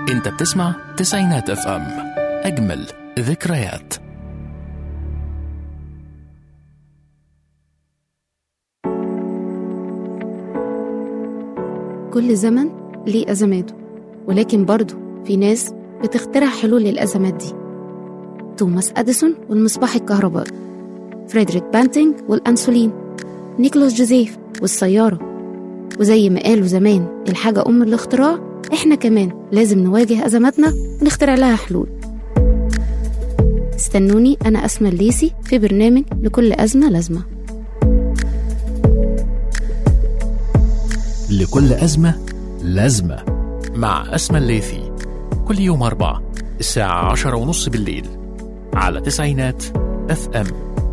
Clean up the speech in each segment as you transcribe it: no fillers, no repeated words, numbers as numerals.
انت بتسمع تسعينات اف ام، اجمل ذكريات. كل زمن ليه أزماته، ولكن برضه في ناس بتخترع حلول للأزمات دي. توماس أديسون والمصباح الكهربائي، فريدريك بانتينج والأنسولين، نيكولاس جوزيف والسيارة. وزي ما قالوا زمان الحاجة أم الاختراع، إحنا كمان لازم نواجه أزماتنا ونخترع لها حلول. استنوني، أنا أسماء الليثي في برنامج لكل أزمة لازمة. لكل أزمة لازمة مع أسماء الليثي، كل يوم 4 الساعة 10:30 بالليل على تسعينات اف ام.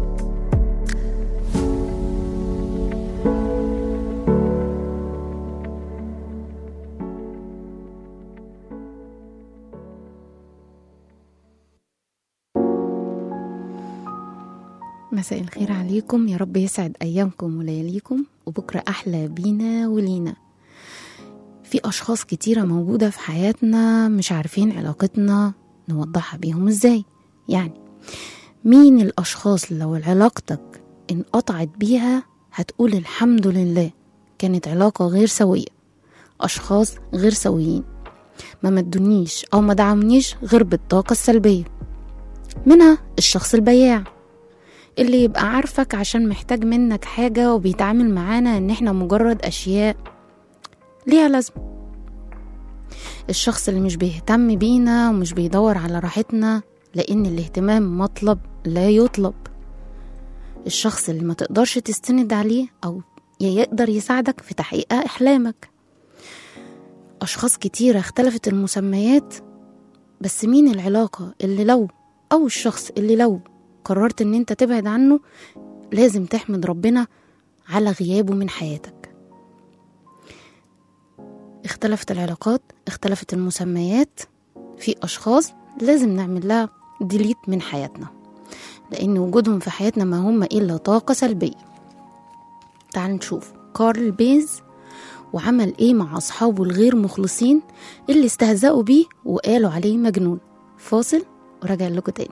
مساء الخير عليكم، يا رب يسعد أيامكم ولياليكم، وبكرة أحلى بينا ولينا. في أشخاص كتيرة موجودة في حياتنا مش عارفين علاقتنا نوضحها بيهم إزاي. يعني مين الأشخاص لو علاقتك انقطعت بيها هتقول الحمد لله كانت علاقة غير سوية، أشخاص غير سويين ما مدونيش أو ما دعمنيش غير بالطاقة السلبية. منها الشخص البياع اللي يبقى عارفك عشان محتاج منك حاجة وبيتعامل معانا ان احنا مجرد اشياء ليها لازمة. الشخص اللي مش بيهتم بينا ومش بيدور على راحتنا، لان الاهتمام مطلب لا يطلب. الشخص اللي ما تقدرش تستند عليه او يقدر يساعدك في تحقيق احلامك. اشخاص كتيرة اختلفت المسميات، بس مين العلاقة اللي لو او الشخص اللي لو قررت ان انت تبعد عنه لازم تحمد ربنا على غيابه من حياتك. اختلفت العلاقات، اختلفت المسميات، في اشخاص لازم نعمل لها ديليت من حياتنا، لان وجودهم في حياتنا ما هم الا طاقة سلبية. تعال نشوف كارل بيز وعمل ايه مع اصحابه الغير مخلصين اللي استهزأوا بيه وقالوا عليه مجنون. فاصل وراجع لكم تاني.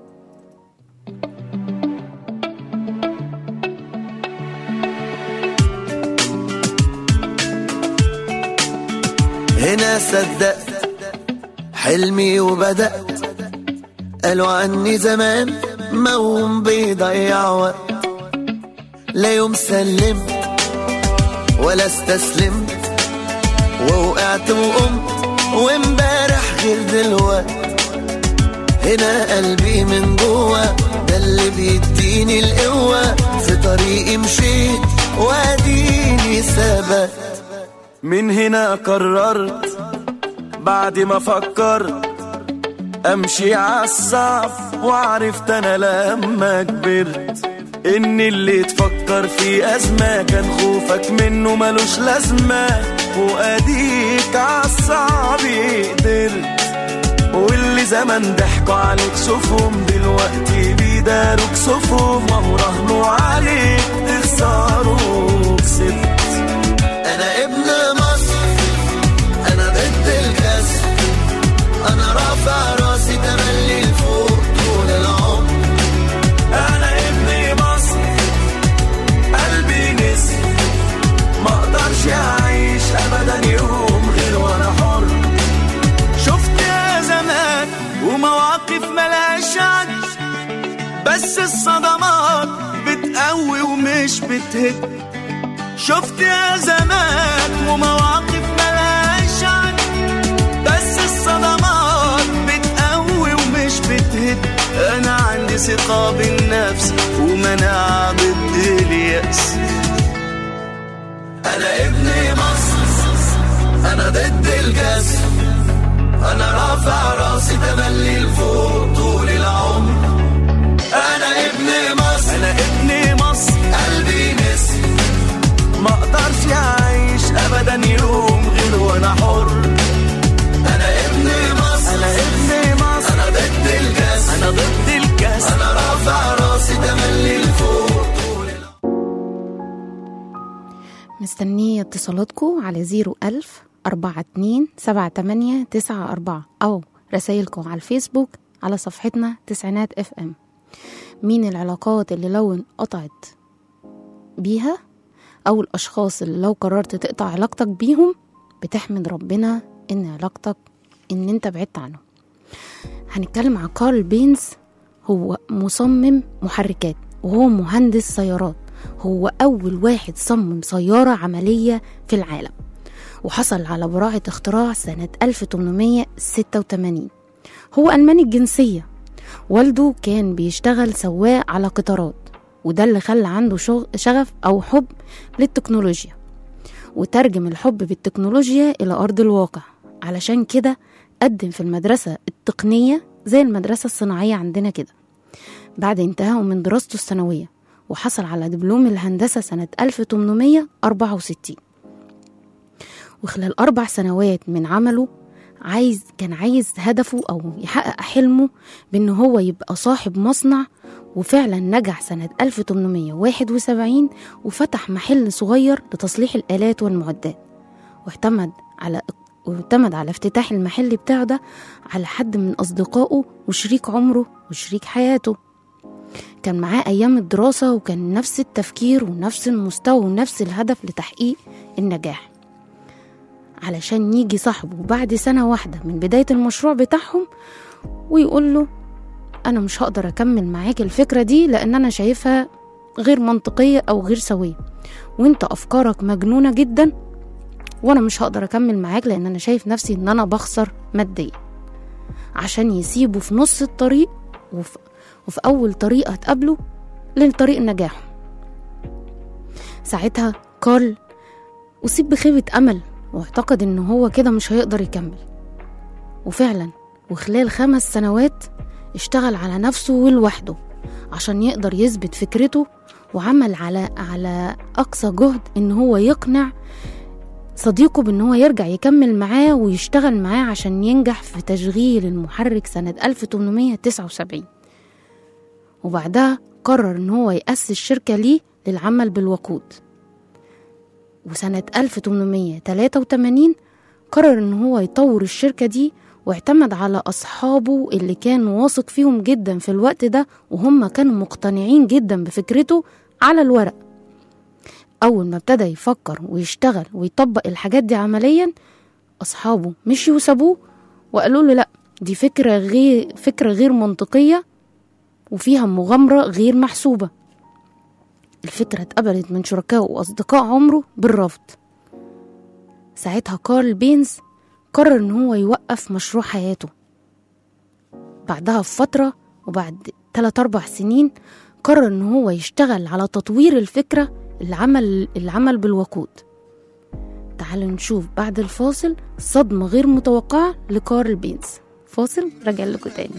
هنا صدقت حلمي وبدأت، قالوا عني زمان موم بيضيع وقت. لا يوم سلمت ولا استسلمت، ووقعت وقمت وامبارح غير دلوقت. هنا قلبي من جوه ده اللي بيديني القوة، في طريقي مشيت واديني ثبت. من هنا قررت بعد ما فكرت امشي عالصعب، وعرفت انا لما كبرت ان اللي تفكر في ازمة كان خوفك منه ملوش لازمة، واديك عالصعب قدرت. واللي زمان ضحكوا عليك شوفهم دلوقتي بيداروك كسوفهم، وهو رهنوا عليك تخسروا كسبت. انا ابن مصر، انا ضد الكسر، انا رافع راسي تملي لفوق طول العمر. انا ابن مصر قلبي نسر، ما اقدرش اعيش ابدا يوم غير وانا حر. شفت ازمات ومواقف ملهاش عد، بس الصدمات بتقوي ومش بتهد. شفت أزمات ومواقف ملهاش عد، بس الصدمات بتقوي ومش بتهد. أنا عندي ثقة بالنفس ومناعة ضد اليأس. أنا ابن مصر، أنا ضد الكسر، أنا رافع راسي تملي لفوق طول العمر. أنا ابن مصر، أنا ابن مصر قلبي نسر، ما اقدرش اعيش ابدا يوم غير وانا حر. انا ابن مصر، انا ابن مصر، انا ضد الكاس، انا ضد الكاس، انا رافع راسي تملي لفوق. مستنية اتصالاتكم على 427894 أو رسائلكم على الفيسبوك على صفحتنا تسعينات FM. مين العلاقات اللي لو انقطعت بيها أو الأشخاص اللي لو قررت تقطع علاقتك بيهم بتحمد ربنا إن انت بعدت عنه؟ هنتكلم عن كارل بينز. هو مصمم محركات وهو مهندس سيارات. هو أول واحد صمم سيارة عملية في العالم، وحصل على براءة اختراع سنة 1886. هو ألماني الجنسية. والده كان بيشتغل سواق على قطارات، وده اللي خلى عنده شغف أو حب للتكنولوجيا، وترجم الحب بالتكنولوجيا إلى أرض الواقع. علشان كده قدم في المدرسة التقنية زي المدرسة الصناعية عندنا كده بعد انتهائه من دراسته الثانوية، وحصل على دبلوم الهندسة سنة 1864. وخلال 4 سنوات من عمله كان عايز هدفه أو يحقق حلمه بأنه هو يبقى صاحب مصنع، وفعلا نجح سنة 1871 وفتح محل صغير لتصليح الآلات والمعدات، واعتمد على افتتاح المحل بتاعه ده على حد من أصدقائه وشريك عمره وشريك حياته. كان معاه أيام الدراسة، وكان نفس التفكير ونفس المستوى ونفس الهدف لتحقيق النجاح. علشان يجي صاحبه بعد سنة واحدة من بداية المشروع بتاعهم ويقول له أنا مش هقدر أكمل معاك الفكرة دي لأن أنا شايفها غير منطقية أو غير سوية، وانت أفكارك مجنونة جدا، وأنا مش هقدر أكمل معاك لأن أنا شايف نفسي إن أنا بخسر ماديا. عشان يسيبه في نص الطريق وفي أول طريقة تقابله للطريق النجاح. ساعتها كارل أصيب بخيبة أمل واعتقد إنه هو كده مش هيقدر يكمل، وفعلا وخلال 5 سنوات اشتغل على نفسه ولوحده عشان يقدر يثبت فكرته، وعمل على أقصى جهد إن هو يقنع صديقه بأن هو يرجع يكمل معاه ويشتغل معاه عشان ينجح في تشغيل المحرك سنة 1879. وبعدها قرر أن هو يأسس شركة ليه للعمل بالوقود. وسنة 1883 قرر أن هو يطور الشركة دي، واعتمد على أصحابه اللي كان واثق فيهم جدا في الوقت ده، وهم كانوا مقتنعين جدا بفكرته على الورق. أول ما ابتدى يفكر ويشتغل ويطبق الحاجات دي عمليا، أصحابه مشيوا وسابوه وقالوا له لأ، دي فكرة غير منطقية وفيها مغامرة غير محسوبة. الفكرة اتقبلت من شركائه وأصدقاء عمره بالرفض. ساعتها كارل بينز قرر إن هو يوقف مشروع حياته. بعدها بفترة وبعد 3-4 سنين قرر إن هو يشتغل على تطوير الفكرة العمل بالوقود. تعالوا نشوف بعد الفاصل صدمة غير متوقعة لكارل بينز. فاصل راجع لكم تاني.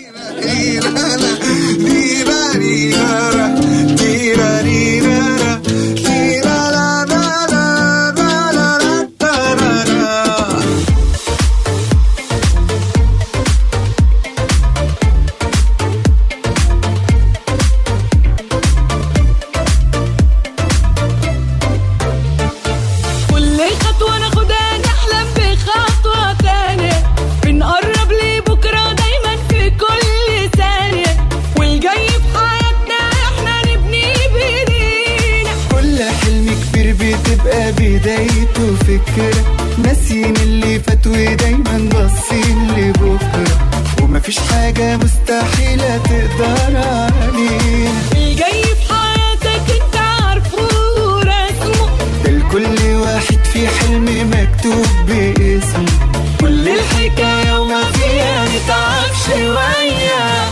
بدايته فكرة ناسين اللي فات ودايما باصين لبكرة، ومفيش حاجة مستحيلة تقدر عليه. الجاي في حياتك انت عارفه رسمه، لكل واحد في حلم مكتوب باسمه. كل الحكاية وما فيها نتعب شوية.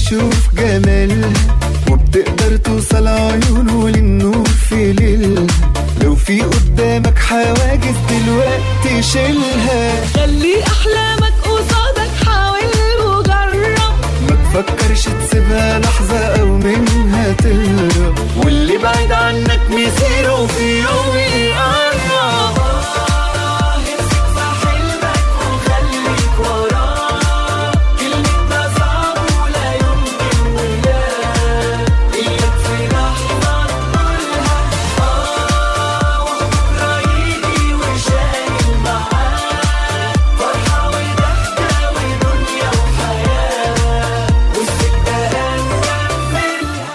بتشوف جمالها وبتقدر توصل عيونه للنور في ليلها. لو في قدامك حواجز دلوقتي شيلها. خلي احلامك قصادك، حاول وجرب، ما تفكرش تسيبها لحظة أو منها تهرب. واللي بعيد عنك مسيره في يوم يقرب. امسك في حلمك وخليك وراه، كلمة صعب ولا يمكن ولا إياك في لحظة تقولها وبكرة يجي وشايل معاه فرحة وضحكة ودنيا وحياة والسكة هنكملها.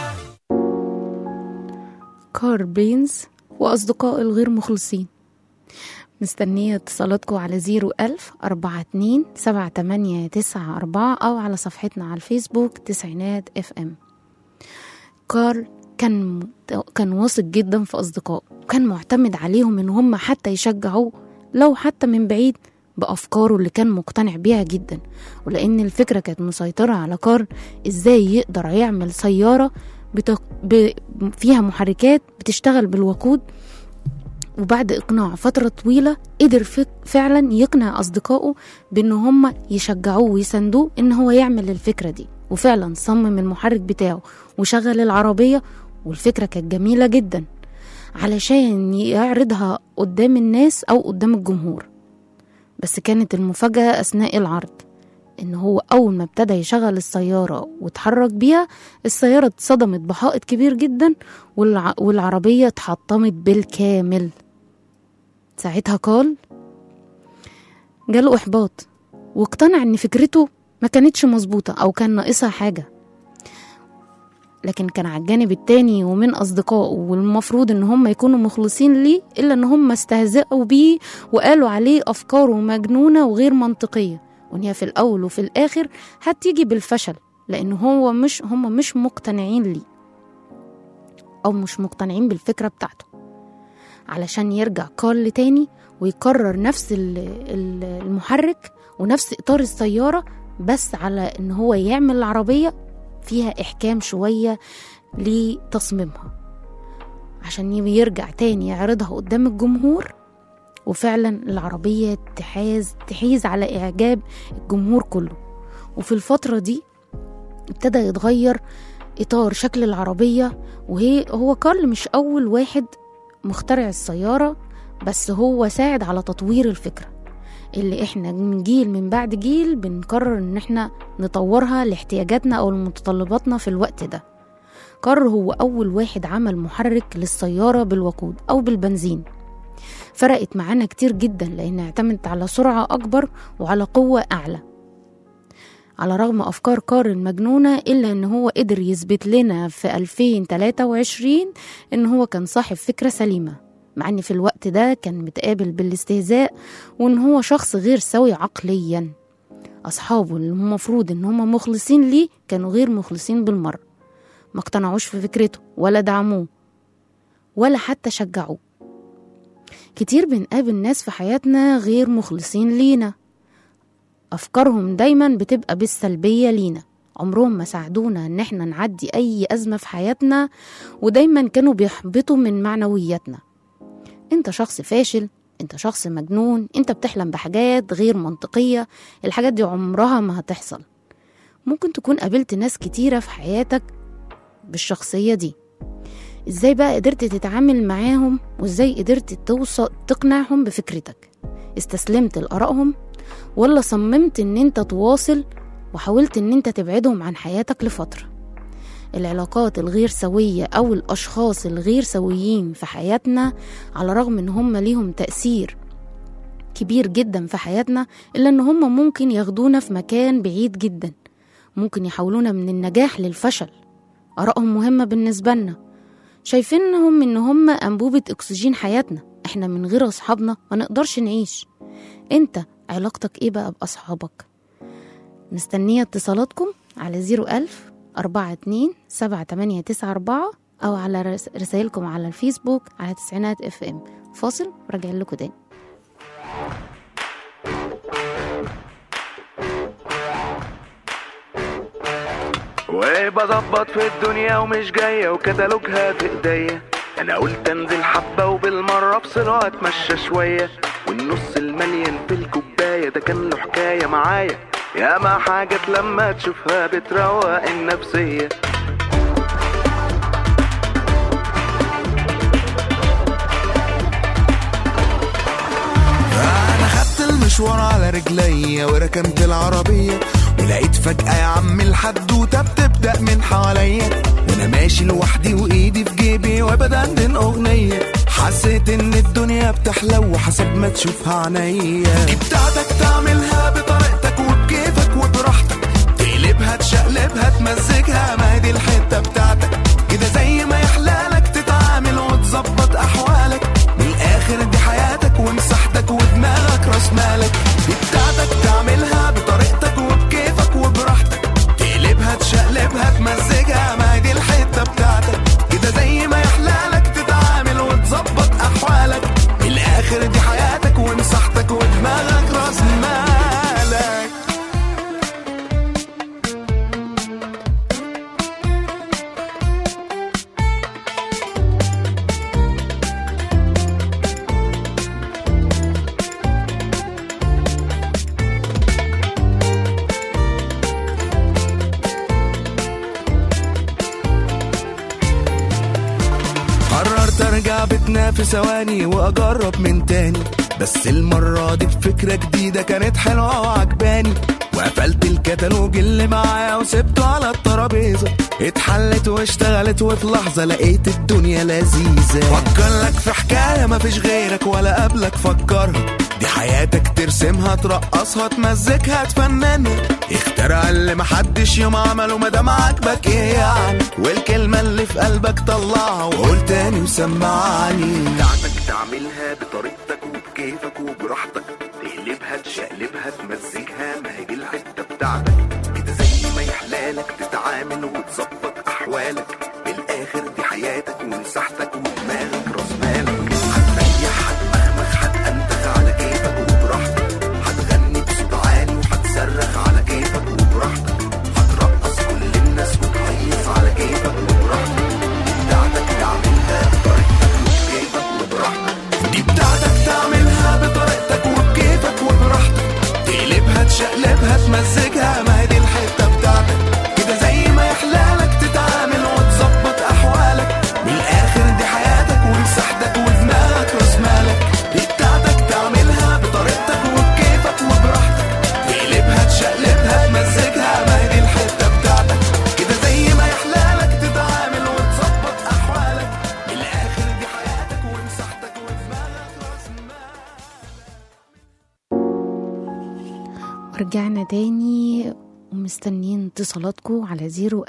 كار بينز وأصدقاء الغير مخلصين. مستنية اتصالاتكم على 01042-7894 أو على صفحتنا على الفيسبوك تسعينات FM. كارل كان واثق جدا في أصدقائه، كان معتمد عليهم إن هم حتى يشجعوه لو حتى من بعيد بأفكاره اللي كان مقتنع بيها جدا. ولأن الفكرة كانت مسيطرة على كارل إزاي يقدر يعمل سيارة فيها محركات بتشتغل بالوقود. وبعد إقناع فترة طويلة قدر فعلا يقنع أصدقائه بأن هم يشجعوه ويساندوه إن هو يعمل الفكرة دي. وفعلا صمم المحرك بتاعه وشغل العربية، والفكرة كانت جميلة جدا علشان يعرضها قدام الناس أو قدام الجمهور. بس كانت المفاجأة أثناء العرض إن هو أول ما ابتدى يشغل السيارة وتحرك بيها، السيارة اتصدمت بحائط كبير جدا والعربية اتحطمت بالكامل. ساعتها قال جاله إحباط واقتنع إن فكرته ما كانتش مظبوطة أو كان ناقصها حاجة. لكن كان على الجانب التاني ومن أصدقائه والمفروض إن هم يكونوا مخلصين ليه، إلا إن هم استهزأوا بيه وقالوا عليه أفكاره مجنونة وغير منطقية، وإن هي في الأول وفي الآخر هتيجي بالفشل، لأنه هم مش مقتنعين ليه أو مش مقتنعين بالفكرة بتاعته. علشان يرجع كارل تاني ويكرر نفس المحرك ونفس إطار السيارة، بس على إن هو يعمل العربية فيها إحكام شوية لتصميمها عشان يرجع تاني يعرضها قدام الجمهور. وفعلا العربية تحيز على إعجاب الجمهور كله. وفي الفترة دي ابتدى يتغير إطار شكل العربية. هو كارل مش أول واحد مخترع السيارة، بس هو ساعد على تطوير الفكرة اللي احنا من جيل من بعد جيل بنقرر ان احنا نطورها لاحتياجاتنا او لمتطلباتنا في الوقت ده. كارل هو أول واحد عمل محرك للسيارة بالوقود أو بالبنزين. فرقت معانا كتير جدا لأن اعتمدت على سرعة أكبر وعلى قوة أعلى. على رغم أفكار كارل المجنونة إلا أن هو قدر يثبت لنا في 2023 أن هو كان صاحب فكرة سليمة، مع أن في الوقت ده كان متقابل بالاستهزاء وأن هو شخص غير سوي عقليا. أصحابه اللي المفروض أن هم مخلصين ليه كانوا غير مخلصين بالمرة، ما اقتنعوش في فكرته ولا دعموه ولا حتى شجعوه. كتير بنقابل ناس في حياتنا غير مخلصين لينا، أفكارهم دايما بتبقى بالسلبية لينا، عمرهم ما ساعدونا ان احنا نعدي اي أزمة في حياتنا، ودايما كانوا بيحبطوا من معنوياتنا. انت شخص فاشل، انت شخص مجنون، انت بتحلم بحاجات غير منطقية، الحاجات دي عمرها ما هتحصل. ممكن تكون قابلت ناس كتيرة في حياتك بالشخصية دي. ازاي بقى قدرت تتعامل معاهم وازاي قدرت تقنعهم بفكرتك؟ استسلمت لآرائهم ولا صممت ان انت تواصل وحاولت ان انت تبعدهم عن حياتك لفترة؟ العلاقات الغير سوية او الاشخاص الغير سويين في حياتنا على رغم ان هم ليهم تأثير كبير جدا في حياتنا، الا ان هم ممكن ياخدونا في مكان بعيد جدا، ممكن يحولونا من النجاح للفشل. آرائهم مهمة بالنسبة لنا، شايفينهم ان هم أنبوبة اكسجين حياتنا، احنا من غير اصحابنا ما نقدرش نعيش. انت علاقتك ايه بقى بأصحابك؟ مستنية اتصالاتكم على 01042-7894 او على رسائلكم على الفيسبوك على تسعينات FM. فاصل وراجع لكم تاني. وبظبط في الدنيا ومش جاية وكتالوجها في ايديا. انا قلت انزل حبة وبالمرة افصل واتمشى شوية، والنص المليان في الكوباية ده كان له حكاية معايا. ياما حاجات لما تشوفها بتروق النفسية. انا خدت المشوار على رجليا وركنت العربية، ولقيت فجأة يا عم الحدوتة بتبدأ من حواليا، وانا ماشي لوحدي وايدي في جيبي وبدندن اغنية. حسيت ان الدنيا بتحلو حسب ما تشوفها عينيا. دي بتاعتك تعملها بطريقتك وبكيفك وبراحتك، تقلبها تشقلبها تمزجها، ما دي الحتة بتاعتك كده زي ما يحلالك تتعامل وتظبط احوالك. من الاخر دي حياتك ومساحتك ودماغك راس مالك. دي بتاعتك تعملها بطريقتك وبكيفك وبراحتك، تقلبها تشقلبها تمزجها، ما دي الحتة بتاعتك كده زي ما يحلالك تتعامل وتظبط احوالك. من الاخر دي حياتك ومساحتك ودماغك راس مالك. ارجع بيتنا في ثواني واجرب من تاني، بس المرة دي بفكرة جديدة كانت حلوة وعجباني. وقفلت الكتالوج اللي معايا وسبته على الترابيزة، اتحلت واشتغلت وفي لحظة لقيت الدنيا لذيذة. فكر لك في حكاية مفيش غيرك ولا قبلك فكرها، دي حياتك ترسمها ترقصها تمزكها تفننها. اخترع اللي محدش يوم عمله مادام عاجبك ايه يعني، والكلمة اللي في قلبك طلعها وقول تاني وسمعني. بتاعتك تعملها بطريقتك وبكيفك وبراحتك، تقلبها تشقلبها تمزجها، ما هي دي الحتة بتاعتك كده زي ما يحلالك تتعامل وتظبط احوالك. بالاخر دي حياتك ومساحتك ودماغك راس مالك. هتريح هتمهمخ هتأنتخ على كيفك وبراحتك، هتغني بصوت عالي وهتصرخ على كيفك وبراحتك، هترقص كل الناس وتهيص على كيفك وبراحتك. دي بتاعتك تعملها بطريقتك وبكيفك وبراحتك. دي بتاعتك تعملها بطريقتك وبكيفك وبراحتك، تقلبها تشقلبها تمزجها، ما هي دي الحتة بتاعتك كده زي ما يحلالك تتعامل وتظبط احوالك. من الاخر دي حياتك ومساحتك ودماغك راس مالك. دي بتاعتك تعملها بطريقتك وبكيفك وبراحتك، تقلبها تشقلبها تمزجها، ما هي دي الحتة بتاعتك كده زي ما يحلالك تتعامل وتظبط احوالك. من الاخر دي حياتك ومساحتك ودماغك راس مالك. ورجعنا تاني ومستنيين اتصالاتكم على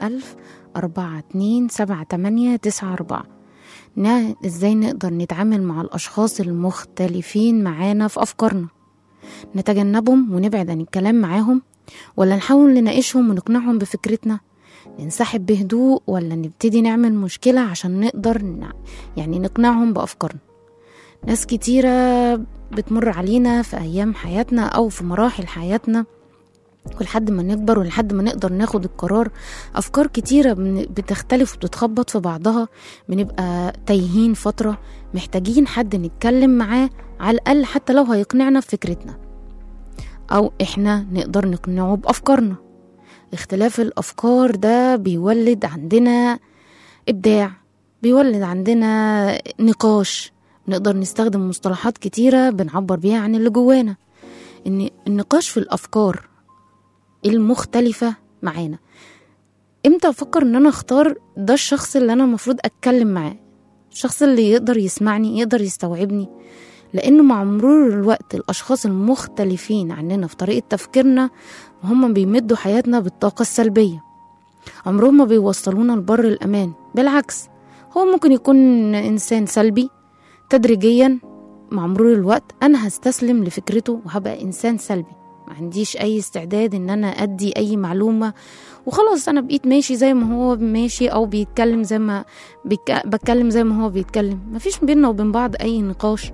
010427894. ازاي نقدر نتعامل مع الأشخاص المختلفين معانا في أفكارنا؟ نتجنبهم ونبعد عن الكلام معاهم، ولا نحاول نناقشهم ونقنعهم بفكرتنا؟ ننسحب بهدوء ولا نبتدي نعمل مشكلة عشان نقدر نقنعهم بأفكارنا؟ ناس كتيرة بتمر علينا في أيام حياتنا أو في مراحل حياتنا، ولحد ما نكبر ولحد ما نقدر ناخد القرار أفكار كتيرة بتختلف وتتخبط في بعضها. بنبقى تايهين فترة، محتاجين حد نتكلم معاه على الأقل حتى لو هيقنعنا بفكرتنا، أو إحنا نقدر نقنعه بأفكارنا. اختلاف الأفكار ده بيولد عندنا إبداع، بيولد عندنا نقاش، نقدر نستخدم مصطلحات كتيرة بنعبر بيها عن اللي جوانا. إن النقاش في الأفكار المختلفة معانا. امتى أفكر إن أنا أختار ده الشخص اللي أنا مفروض أتكلم معاه، الشخص اللي يقدر يسمعني يقدر يستوعبني؟ لأنه مع مرور الوقت الأشخاص المختلفين عننا في طريقة تفكيرنا هم بيمدوا حياتنا بالطاقة السلبية، عمرهم ما بيوصلونا لبر الأمان. بالعكس، هو ممكن يكون إنسان سلبي، تدريجيا مع مرور الوقت أنا هستسلم لفكرته وهبقى إنسان سلبي، ما عنديش أي استعداد إن أنا أدي أي معلومة، وخلاص أنا بقيت ماشي زي ما هو ماشي، أو بيتكلم زي ما بتكلم زي ما هو بيتكلم، مفيش بيننا وبين بعض أي نقاش.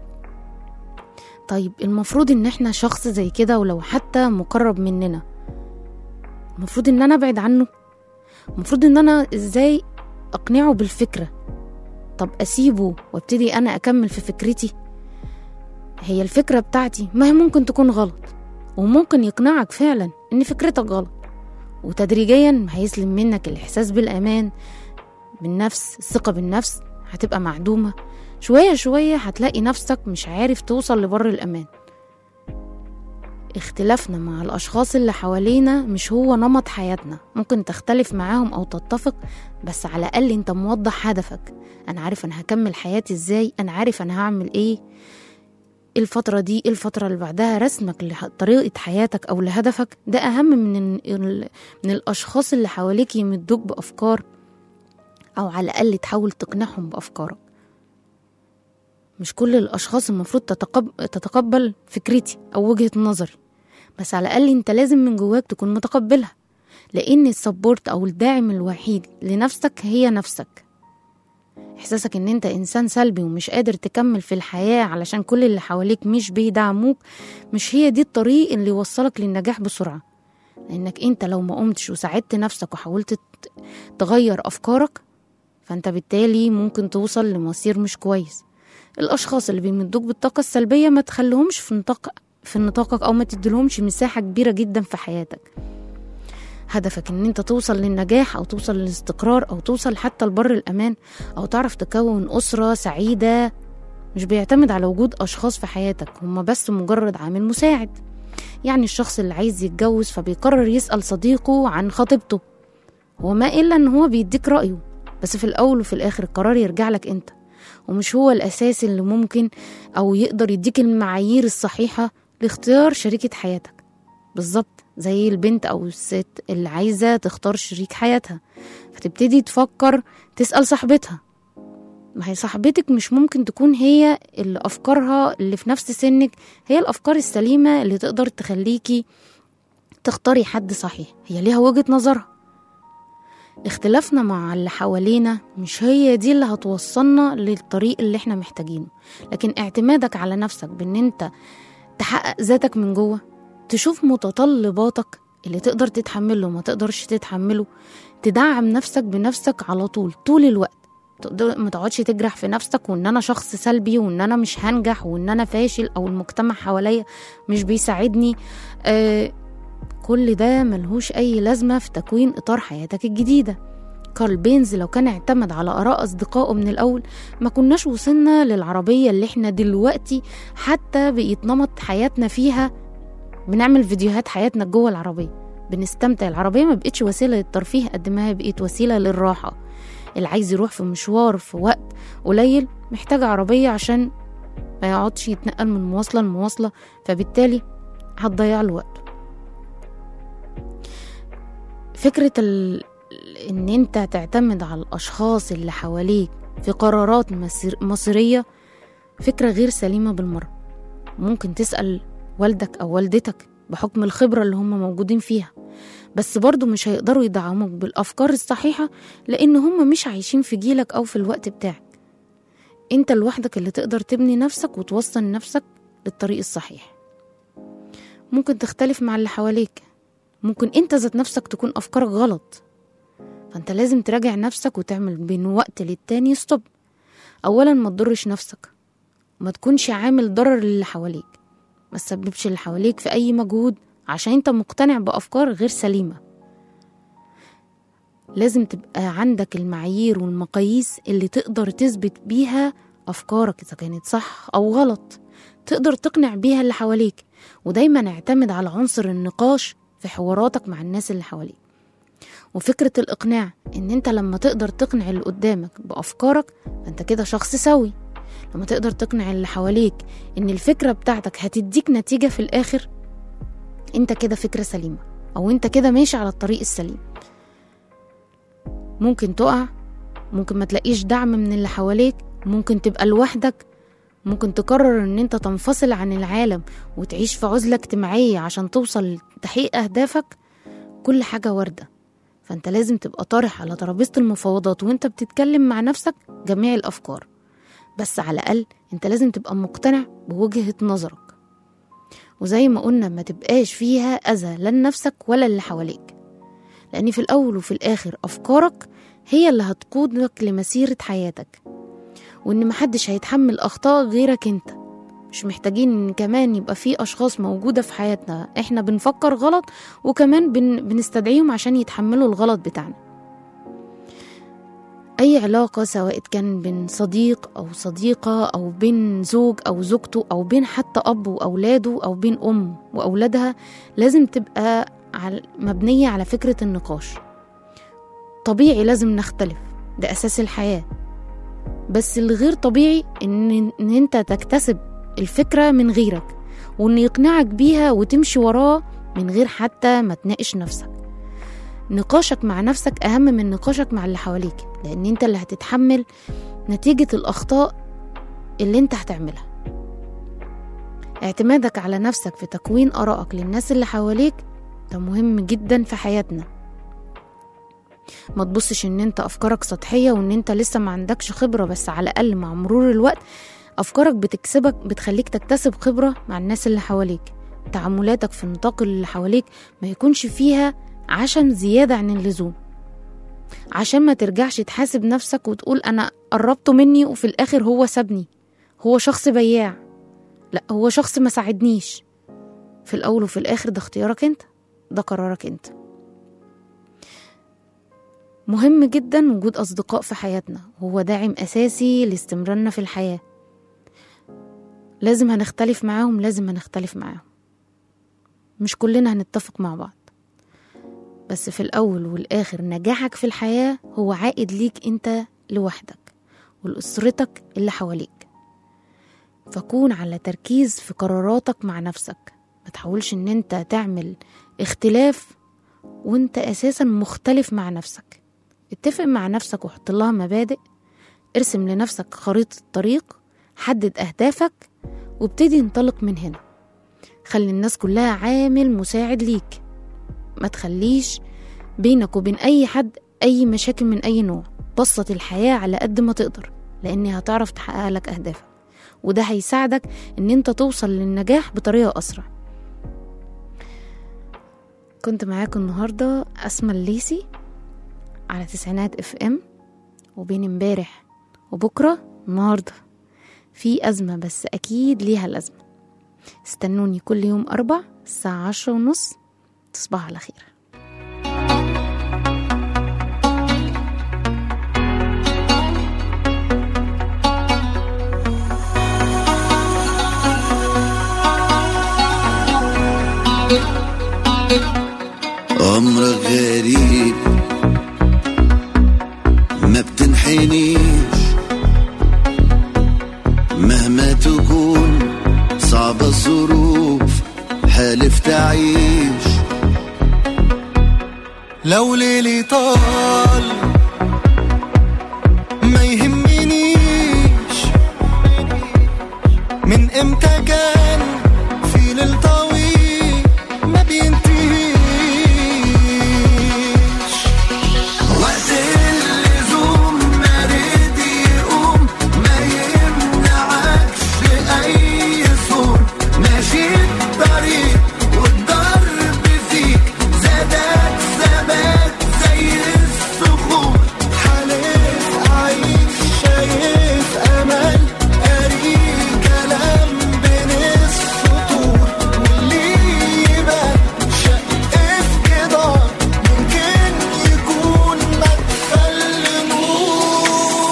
طيب المفروض إن إحنا شخص زي كده ولو حتى مقرب مننا، المفروض إن أنا أبعد عنه؟ المفروض ان انا ازاي اقنعه بالفكرة. طب اسيبه وابتدي انا اكمل في فكرتي؟ هي الفكرة بتاعتي ما هي ممكن تكون غلط، وممكن يقنعك فعلا ان فكرتك غلط، وتدريجيا هيسلم منك الاحساس بالامان بالنفس. الثقة بالنفس هتبقى معدومة شوية شوية، هتلاقي نفسك مش عارف توصل لبر الأمان. اختلافنا مع الأشخاص اللي حوالينا مش هو نمط حياتنا، ممكن تختلف معاهم أو تتفق، بس على الأقل انت موضح هدفك. أنا عارف أنا هكمل حياتي ازاي، أنا عارف أنا هعمل ايه الفترة دي، الفترة اللي بعدها. رسمك لطريقة حياتك أو لهدفك ده أهم من الأشخاص اللي حواليك يمدوك بأفكار، أو على الأقل تحاول تقنعهم بأفكارك. مش كل الأشخاص المفروض تتقبل فكرتي أو وجهة نظري، بس على الأقل انت لازم من جواك تكون متقبلها، لأن السبورت أو الداعم الوحيد لنفسك هي نفسك. إحساسك ان انت إنسان سلبي ومش قادر تكمل في الحياة علشان كل اللي حواليك مش بيدعموك، مش هي دي الطريق اللي يوصلك للنجاح بسرعة. لأنك انت لو ما قمتش وساعدت نفسك وحاولت تغير أفكارك، فانت بالتالي ممكن توصل لمصير مش كويس. الأشخاص اللي بيمدوك بالطاقة السلبية ما تخليهمش في نطاقك، أو ما تديلهمش مساحة كبيرة جدا في حياتك. هدفك ان انت توصل للنجاح، أو توصل للاستقرار، أو توصل حتى لبر الأمان، أو تعرف تكون أسرة سعيدة، مش بيعتمد على وجود أشخاص في حياتك، هما بس مجرد عامل مساعد. يعني الشخص اللي عايز يتجوز فبيقرر يسأل صديقه عن خطيبته، هو ما إلا ان هو بيديك رأيه، بس في الأول وفي الآخر القرار يرجع لك انت، ومش هو الأساس اللي ممكن أو يقدر يديك المعايير الصحيحة لاختيار شريكة حياتك. بالظبط زي البنت أو الست اللي عايزة تختار شريك حياتها، فتبتدي تفكر تسأل صاحبتها. ما هي صاحبتك مش ممكن تكون هي اللي أفكارها اللي في نفس سنك هي الأفكار السليمة اللي تقدر تخليكي تختاري حد صحيح، هي ليها وجهة نظرها. اختلافنا مع اللي حوالينا مش هي دي اللي هتوصلنا للطريق اللي احنا محتاجينه، لكن اعتمادك على نفسك بان انت تحقق ذاتك من جوه، تشوف متطلباتك اللي تقدر تتحمله وما تقدرش تتحمله، تدعم نفسك بنفسك على طول الوقت. ما تقعدش تجرح في نفسك وان انا شخص سلبي وان انا مش هنجح وان انا فاشل او المجتمع حواليا مش بيساعدني. كل ده ملهوش أي لازمة في تكوين إطار حياتك الجديدة. كارل بينز لو كان اعتمد على آراء أصدقائه من الأول ما كناش وصلنا للعربية اللي احنا دلوقتي حتى بقيت نمط حياتنا فيها. بنعمل فيديوهات حياتنا جوه العربية، بنستمتع. العربية ما بقتش وسيلة للترفيه قد ما هي بقيت وسيلة للراحة. اللي عايز يروح في مشوار في وقت قليل محتاج عربية عشان ما يقعدش يتنقل من مواصلة لمواصلة، فبالتالي هتضيع له وقته. فكرة ان انت تعتمد على الاشخاص اللي حواليك في قرارات مصيرية فكرة غير سليمة بالمرة. ممكن تسأل والدك او والدتك بحكم الخبرة اللي هم موجودين فيها، بس برضو مش هيقدروا يدعموك بالافكار الصحيحة لان هم مش عايشين في جيلك او في الوقت بتاعك. انت لوحدك اللي تقدر تبني نفسك وتوصل نفسك للطريق الصحيح. ممكن تختلف مع اللي حواليك، ممكن انت ذات نفسك تكون افكارك غلط، فانت لازم تراجع نفسك وتعمل بين وقت للتاني ستوب. اولا ما تضرش نفسك، ما تكونش عامل ضرر للي حواليك، ما تسببش اللي حواليك في اي مجهود عشان انت مقتنع بافكار غير سليمة. لازم تبقى عندك المعايير والمقاييس اللي تقدر تثبت بيها افكارك اذا كانت صح او غلط، تقدر تقنع بيها اللي حواليك. ودايما اعتمد على عنصر النقاش في حواراتك مع الناس اللي حواليك. وفكرة الإقناع إن أنت لما تقدر تقنع اللي قدامك بأفكارك فأنت كده شخص سوي. لما تقدر تقنع اللي حواليك إن الفكرة بتاعتك هتديك نتيجة في الآخر، أنت كده فكرة سليمة، أو أنت كده ماشي على الطريق السليم. ممكن تقع، ممكن ما تلاقيش دعم من اللي حواليك، ممكن تبقى لوحدك، ممكن تقرر ان انت تنفصل عن العالم وتعيش في عزلة اجتماعية عشان توصل لتحقيق اهدافك. كل حاجة واردة، فانت لازم تبقى طارح على ترابيزة المفاوضات وانت بتتكلم مع نفسك جميع الافكار، بس على الاقل انت لازم تبقى مقتنع بوجهة نظرك. وزي ما قلنا ما تبقاش فيها اذى لا لنفسك ولا اللي حواليك، لأن في الأول وفي الآخر أفكارك هي اللي هتقودك لمسيرة حياتك، وإن محدش هيتحمل أخطاء غيرك أنت. مش محتاجين إن كمان يبقى في أشخاص موجودة في حياتنا إحنا بنفكر غلط وكمان بنستدعيهم عشان يتحملوا الغلط بتاعنا. أي علاقة سواء كان بين صديق أو صديقة أو بين زوج أو زوجته أو بين حتى أب وأولاده أو بين أم وأولادها لازم تبقى مبنية على فكرة النقاش. طبيعي لازم نختلف، ده أساس الحياة، بس الغير طبيعي إن أنت تكتسب الفكرة من غيرك وإن يقنعك بيها وتمشي وراه من غير حتى ما تناقش نفسك. نقاشك مع نفسك أهم من نقاشك مع اللي حواليك، لأن أنت اللي هتتحمل نتيجة الأخطاء اللي أنت هتعملها. اعتمادك على نفسك في تكوين آرائك للناس اللي حواليك ده مهم جدا في حياتنا. ما تبصش ان انت افكارك سطحية وان انت لسه ما عندكش خبرة، بس على الاقل مع مرور الوقت افكارك بتخليك تكتسب خبرة مع الناس اللي حواليك. تعاملاتك في النطاق اللي حواليك ما يكونش فيها عشم زيادة عن اللزوم، عشان ما ترجعش تحاسب نفسك وتقول انا قربته مني وفي الاخر هو سابني، هو شخص بياع، لا هو شخص ما ساعدنيش. في الاول وفي الاخر ده اختيارك انت، ده قرارك انت. مهم جدا وجود أصدقاء في حياتنا، هو داعم أساسي لاستمرارنا في الحياة. لازم هنختلف معاهم، مش كلنا هنتفق مع بعض، بس في الأول والآخر نجاحك في الحياة هو عائد ليك انت لوحدك ولأسرتك اللي حواليك. فكون على تركيز في قراراتك مع نفسك، ما تحاولش ان انت تعمل اختلاف وانت أساسا مختلف مع نفسك. اتفق مع نفسك وحط لها مبادئ، ارسم لنفسك خريطة طريق، حدد أهدافك وابتدي انطلق من هنا. خلي الناس كلها عامل مساعد ليك، ما تخليش بينك وبين أي حد أي مشاكل من أي نوع. بسط الحياة على قد ما تقدر، لأنها هتعرف تحقق لك أهدافك، وده هيساعدك ان انت توصل للنجاح بطريقة أسرع. كنت معاكم النهاردة أسماء الليثي على 90 FM. وبين امبارح وبكرة النهاردة في أزمة، بس أكيد ليها الأزمة. استنوني كل يوم 4 الساعة 10:30. تصبح على خير. أمرك غريب ما بتنحنيش، مهما تكون صعبة الظروف حالف تعيش. لو ليلي طال ما يهمنيش، من امتى كان في ليل طويل ما بينتهيش. وقت اللزوم مريض يقوم ما يمنعكش أي صوت، ماشي الطريق والضرب فيك زادك ثبات زي الصخور. حالف عايش شايف أمل، قاري كلام بين السطور، واللي يبان شق في جدار ممكن يكون مدخل نور.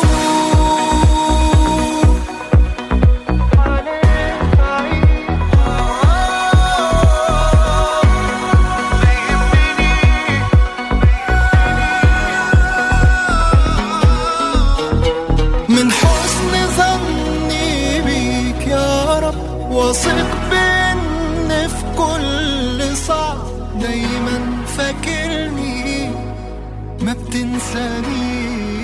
من حسن ظني بيك يا رب، واثق بإن في كل صعب دايما فاكرني ما بتنسانيش.